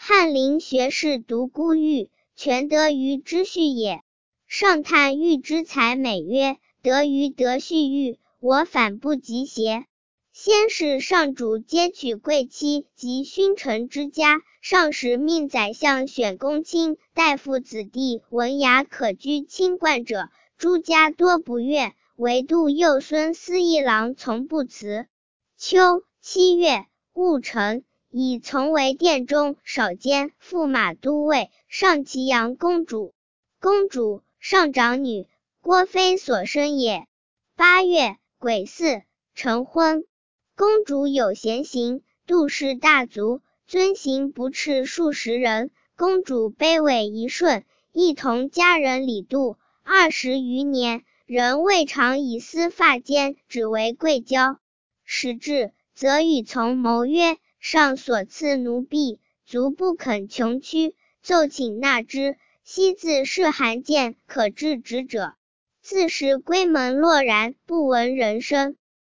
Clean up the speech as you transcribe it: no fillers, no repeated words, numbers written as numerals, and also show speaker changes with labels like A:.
A: 翰林学士独孤玉，全得于之序也。上叹玉之才美曰：得于德序玉，我反不及邪？先是上主皆取贵戚及勋臣之家，上使命宰相选公卿、大夫子弟文雅可居卿冠者，诸家多不悦，唯独幼孙司一郎从不辞。秋7月，戊辰，以从为殿中少监、驸马都尉、上祁阳公主。公主，上长女，郭妃所生也。8月，癸巳，成婚。公主有贤行，度世大族，尊行不斥数十人。公主卑微一顺，一同家人礼度20余年，仍未尝以丝发间只为贵娇。时至，则与从谋曰：上所赐奴婢，足不肯穷屈，奏请纳之。昔自是罕见可治职者，自是闺门落然，不闻人声。